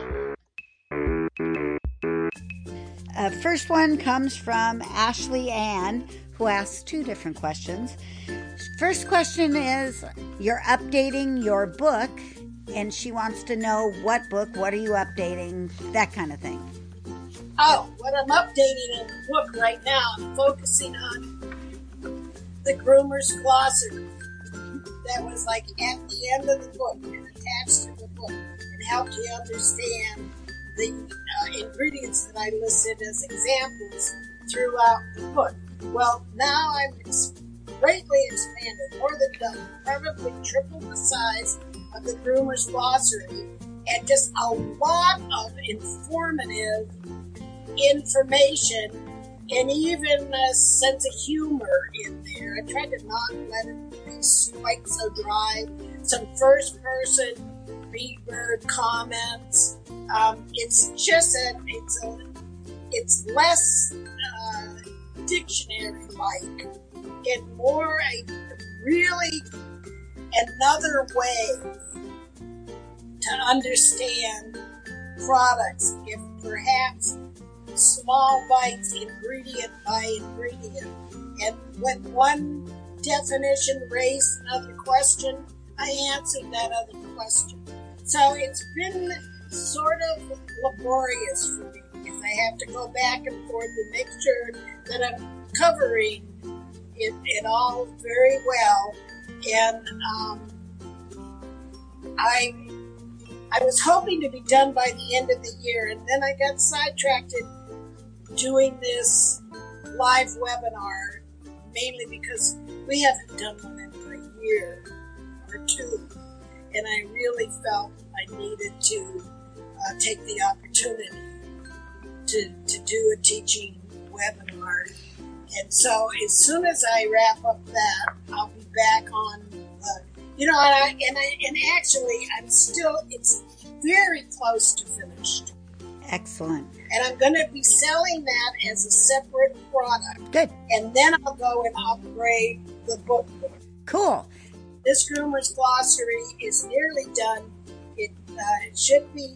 Uh, first one comes from Ashley Ann, who asks two different questions. First question is, you're updating your book, and she wants to know what book, what are you updating, that kind of thing. Oh, what I'm updating in the book right now, I'm focusing on the Groomer's Glossary. That was like at the end of the book and attached to the book and helped you understand the uh, ingredients that I listed as examples throughout the book. Well, now I'm ex- greatly expanded, more than double, probably triple the size of the Groomer's Glossary, and just a lot of informative information and even a sense of humor in there. I tried to not let it be quite so dry. Some first-person Bee-Bird comments. Um, it's just a, it's a, it's less uh, dictionary-like and more a really another way to understand products, if perhaps small bites, ingredient by ingredient. And when one definition raised another question, I answered that other question. So it's been sort of laborious for me because I have to go back and forth and make sure that I'm covering it, it all very well. And um, I I was hoping to be done by the end of the year, and then I got sidetracked doing this live webinar, mainly because we haven't done one in a year or two, and I really felt I needed to uh, take the opportunity to, to do a teaching webinar. And so as soon as I wrap up that, I'll be back on, uh, you know, and, I, and, I, and actually I'm still, it's very close to finished. Excellent. And I'm going to be selling that as a separate product. Good. And then I'll go and upgrade the book book. Cool. This Groomer's Glossary is nearly done. It, uh, it should be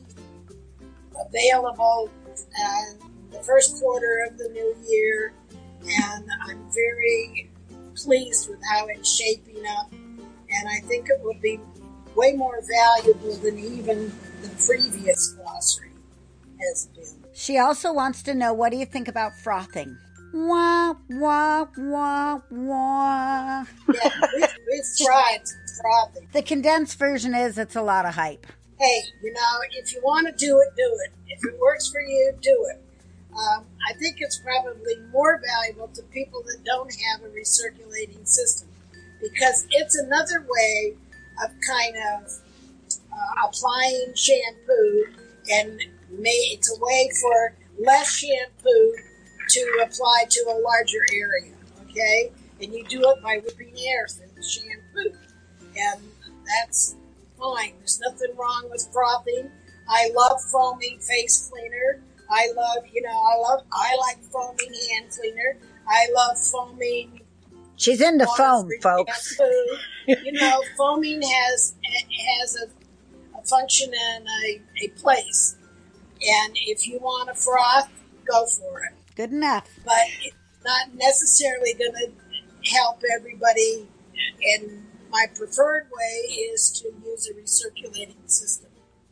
available uh, the first quarter of the new year. And I'm very pleased with how it's shaping up. And I think it will be way more valuable than even the previous glossary has been. She also wants to know, what do you think about frothing? Wah, wah, wah, wah. Yeah, we've, we've tried frothing. The condensed version is it's a lot of hype. Hey, you know, if you want to do it, do it. If it works for you, do it. Um, I think it's probably more valuable to people that don't have a recirculating system, because it's another way of kind of uh, applying shampoo, and may, it's a way for less shampoo to apply to a larger area, okay? And you do it by whipping air through the shampoo, and that's fine. There's nothing wrong with frothing. I love foaming face cleaner. I love, you know, I love, I like foaming hand cleaner. I love foaming. She's into foam, folks. Shampoo. You know, foaming has has a, a function and a, a place. And if you want a froth, go for it. Good enough. But it's not necessarily going to help everybody. And my preferred way is to use a recirculating system.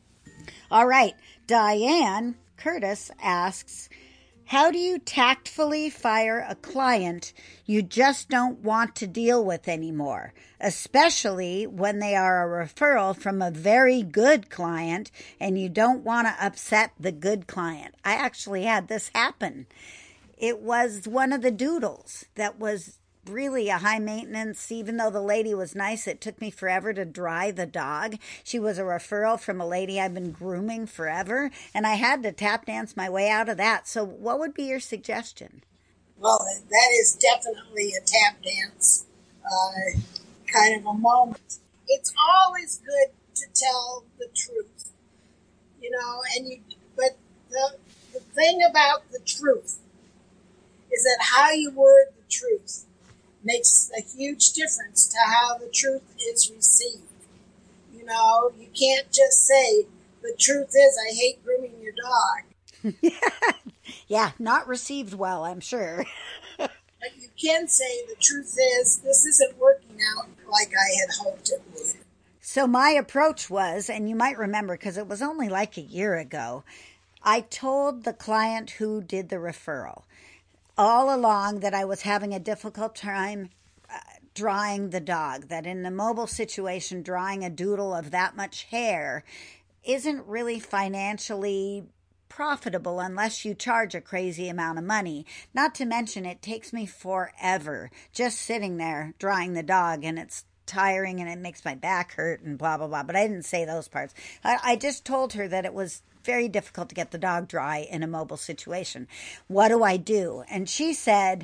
All right. Diane Curtis asks, how do you tactfully fire a client you just don't want to deal with anymore, especially when they are a referral from a very good client and you don't want to upset the good client? I actually had this happen. It was one of the doodles that was really a high maintenance. Even though the lady was nice, it took me forever to dry the dog. She was a referral from a lady I've been grooming forever, and I had to tap dance my way out of that. So what would be your suggestion? Well, that is definitely a tap dance uh, kind of a moment. It's always good to tell the truth, you know, and you, but the, the thing about the truth is that how you word the truth makes a huge difference to how the truth is received. You know, you can't just say, the truth is I hate grooming your dog. Yeah, not received well, I'm sure. But you can say the truth is this isn't working out like I had hoped it would. So my approach was, and you might remember because it was only like a year ago, I told the client who did the referral all along that I was having a difficult time uh, drying the dog, that in a mobile situation, drying a doodle of that much hair isn't really financially profitable unless you charge a crazy amount of money. Not to mention, it takes me forever just sitting there drying the dog, and it's tiring and it makes my back hurt and blah, blah, blah. But I didn't say those parts. I, I just told her that it was very difficult to get the dog dry in a mobile situation. What do I do? And she said,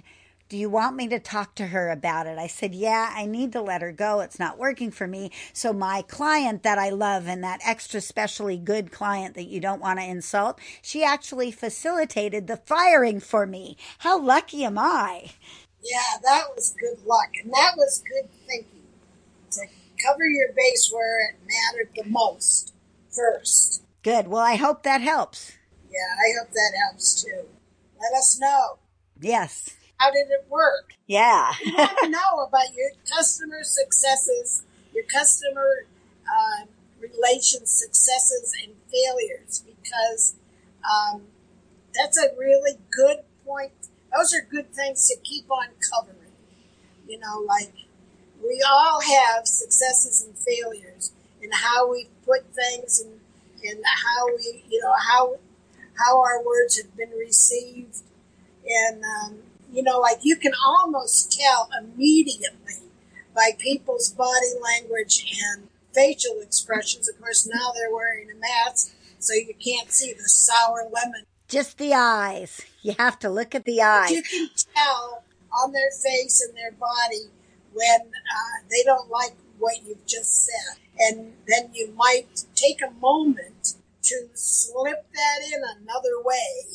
do you want me to talk to her about it? I said, yeah, I need to let her go. It's not working for me. So my client that I love, and that extra specially good client that you don't want to insult, she actually facilitated the firing for me. How lucky am I? Yeah, that was good luck. And that was good thinking. To cover your base where it mattered the most first. Good. Well, I hope that helps. Yeah, I hope that helps too. Let us know. Yes. How did it work? Yeah. We want to know about your customer successes, your customer uh, relations successes and failures, because um, that's a really good point. Those are good things to keep on covering. You know, like we all have successes and failures in how we put things and, and how we, you know, how how our words have been received. And, um, you know, like you can almost tell immediately by people's body language and facial expressions. Of course, now they're wearing a mask, so you can't see the sour lemon. Just the eyes. You have to look at the eyes. But you can tell on their face and their body when uh, they don't like what you've just said. And then you might take a moment to slip that in another way.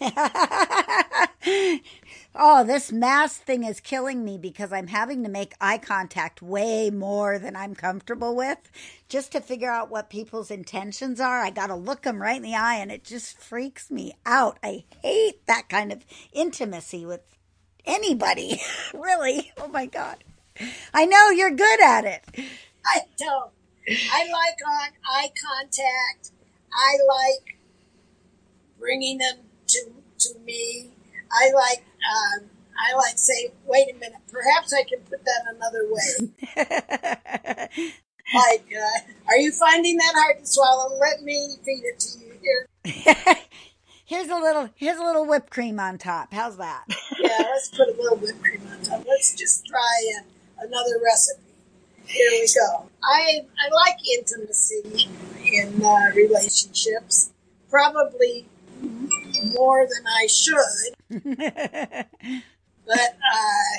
Oh, this mask thing is killing me because I'm having to make eye contact way more than I'm comfortable with just to figure out what people's intentions are. I got to look them right in the eye, and it just freaks me out. I hate that kind of intimacy with anybody. Really. Oh my God. I know you're good at it. I don't. I like on eye contact. I like bringing them to to me. I like um, I like say, wait a minute, perhaps I can put that another way. Like, uh, are you finding that hard to swallow? Let me feed it to you here. Here's a little here's a little whipped cream on top. How's that? Yeah, let's put a little whipped cream on top. Let's just try uh, another recipe. Here we go. I I like intimacy in uh, relationships. Probably more than I should. But uh,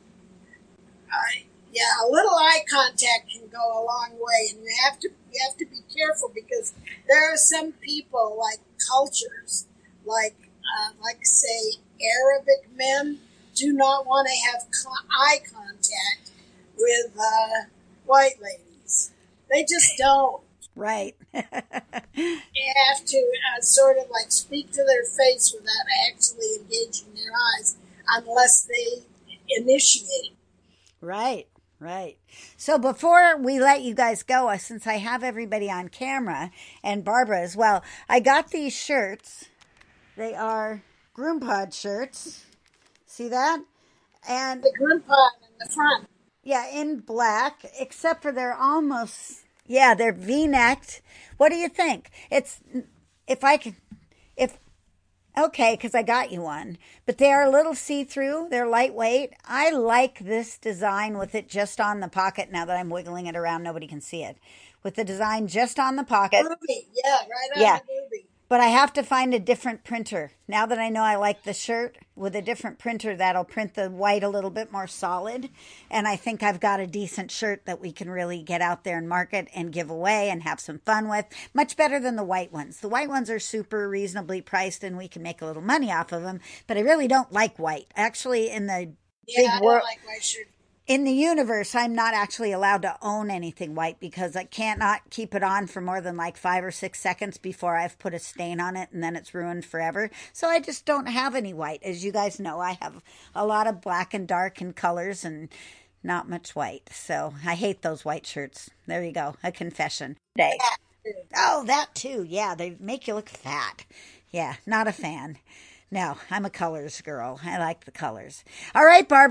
I yeah, a little eye contact can go a long way, and you have to you have to be careful because there are some people, like cultures, like uh, like say Arabic men, do not want to have co- eye contact with uh, white ladies. They just don't. Right. You have to uh, sort of like speak to their face without actually engaging their eyes, unless they initiate. Right, right. So before we let you guys go, uh, since I have everybody on camera and Barbara as well, I got these shirts. They are Groom Pod shirts. See that? And The groom pod in the front. yeah, in black, except for they're almost, yeah, they're V-necked. What do you think? It's, if I can, if, okay, because I got you one. But they are a little see-through. They're lightweight. I like this design with it just on the pocket. Now that I'm wiggling it around, nobody can see it. With the design just on the pocket. Booby, yeah, right on Yeah. the booby. But I have to find a different printer. Now that I know I like the shirt, with a different printer that'll print the white a little bit more solid. And I think I've got a decent shirt that we can really get out there and market and give away and have some fun with. Much better than the white ones. The white ones are super reasonably priced and we can make a little money off of them. But I really don't like white. Actually, in the Yeah, big I don't world, like white shirt. in the universe, I'm not actually allowed to own anything white because I can't not keep it on for more than like five or six seconds before I've put a stain on it and then it's ruined forever. So I just don't have any white. As you guys know, I have a lot of black and dark and colors and not much white. So I hate those white shirts. There you go. A confession. Day. Oh, that too. Yeah, they make you look fat. Yeah, not a fan. No, I'm a colors girl. I like the colors. All right, Barbara.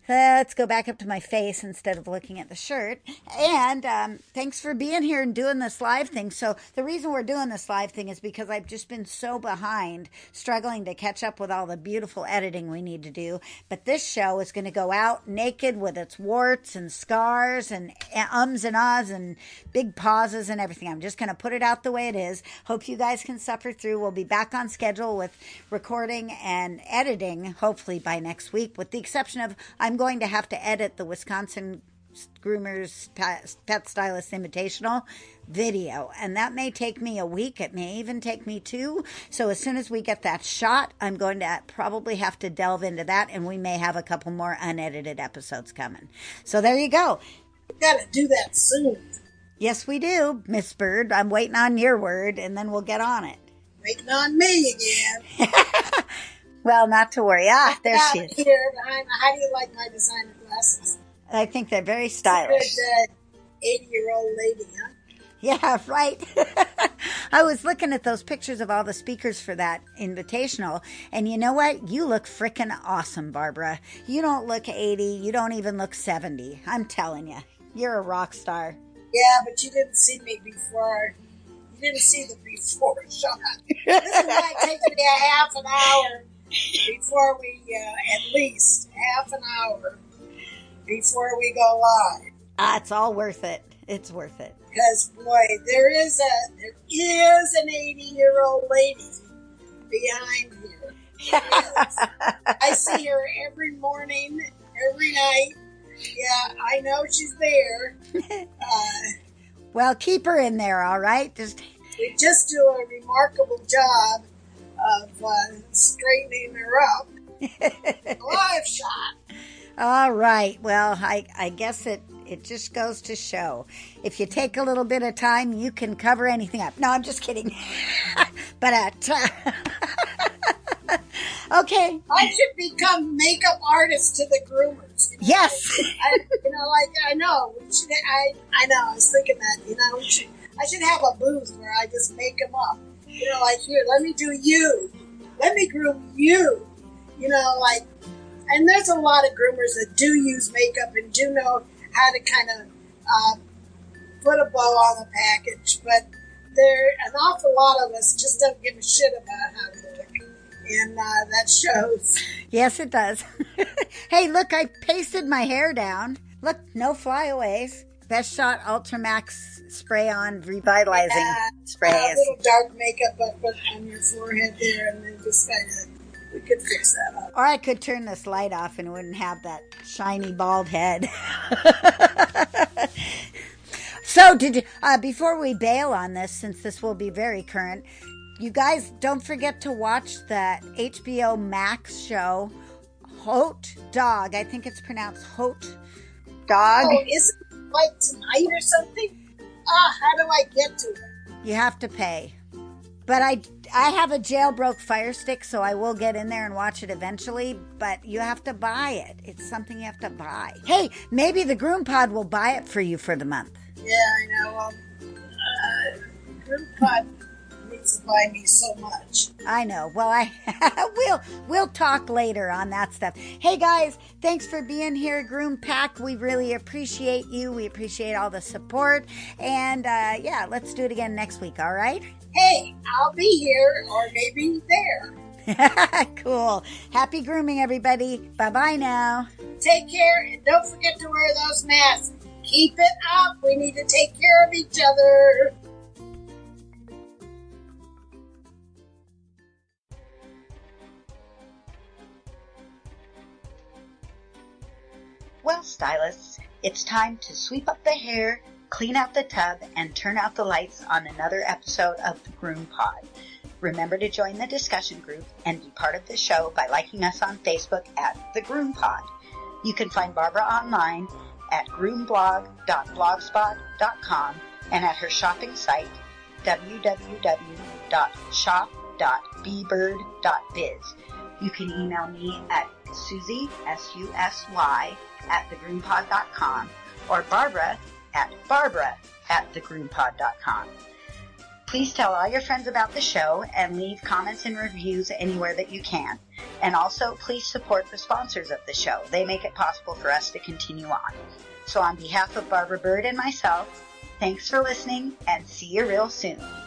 Let's go back up to my face instead of looking at the shirt. And um, thanks for being here and doing this live thing. So the reason we're doing this live thing is because I've just been so behind, struggling to catch up with all the beautiful editing we need to do. But this show is going to go out naked with its warts and scars and ums and ahs and big pauses and everything. I'm just going to put it out the way it is. Hope you guys can suffer through. We'll be back on schedule with recording and editing, hopefully by next week, with the exception of I'm going to have to edit the Wisconsin Groomers Pet Stylist Invitational video, and that may take me a week. It may even take me two. So as soon as we get that shot, I'm going to probably have to delve into that, and we may have a couple more unedited episodes coming. So there you go. We got to do that soon. Yes, we do, Miss Bird. I'm waiting on your word, and then we'll get on it. Waiting on me again. Well, not to worry. Ah, there she is. Here behind. How do you like my designer glasses? I think they're very stylish. Good eighty-year-old lady, huh? Yeah, right. I was looking at those pictures of all the speakers for that invitational, and you know what? You look frickin' awesome, Barbara. You don't look eighty. You don't even look seventy. I'm telling you. You're a rock star. Yeah, but you didn't see me before. You didn't see the before shot. This is why it takes me a half an hour before we, uh, at least half an hour before we go live. Ah, it's all worth it. It's worth it. Because, boy, there is a there is an eighty-year-old lady behind here. I see her every morning, every night. Yeah, I know she's there. Uh, well, keep her in there, all right? Just we just do a remarkable job of uh, straightening her up. Live shot. All right. Well, I, I guess it, it just goes to show. If you take a little bit of time, you can cover anything up. No, I'm just kidding. But, uh, okay. I should become makeup artist to the groomers. You know? Yes. I, you know, like, I know. We should, I, I know. I was thinking that, you know, we should, I should have a booth where I just make them up. You know, like, here, let me do you. Let me groom you. You know, like, and there's a lot of groomers that do use makeup and do know how to kind of uh, put a bow on a package, but there an awful lot of us just don't give a shit about how we look, and uh, that shows. Yes, it does. Hey, look, I pasted my hair down. Look, no flyaways. Best Shot Ultramax Spray-On Revitalizing Yeah, Spray. A Is, little dark makeup up on your forehead there, and then just kind of, we could fix that up. or I could turn this light off and it wouldn't have that shiny bald head. So, did you, uh, before we bail on this, since this will be very current, you guys don't forget to watch that H B O Max show, Haute Dog. I think it's pronounced Haute Dog. Oh, is it like tonight or something? Ah, how do I get to it? You have to pay. But I, I have a jailbroke Fire Stick, so I will get in there and watch it eventually, but you have to buy it. It's something you have to buy. Hey, maybe the Groom Pod will buy it for you for the month. Yeah, I know. Well, uh, Groom Pod needs to buy me so much. I know. Well, I we'll we'll talk later on that stuff. Hey guys, thanks for being here, Groom Pack. We really appreciate you. We appreciate all the support, and uh, yeah, let's do it again next week. All right? Hey, I'll be here or maybe there. Cool. Happy grooming, everybody. Bye bye now. Take care and don't forget to wear those masks. Keep it up. We need to take care of each other. Well, stylists, it's time to sweep up the hair, clean out the tub, and turn out the lights on another episode of the Groom Pod. Remember to join the discussion group and be part of the show by liking us on Facebook at The Groom Pod. You can find Barbara online at groomblog dot blogspot dot com and at her shopping site w w w dot shop dot b bird dot biz. You can email me at Susie, S U S Y, at the groom pod dot com or Barbara at Barbara at the groom pod dot com. Please tell all your friends about the show and leave comments and reviews anywhere that you can. And also, please support the sponsors of the show. They make it possible for us to continue on. So on behalf of Barbara Bird and myself, thanks for listening and see you real soon.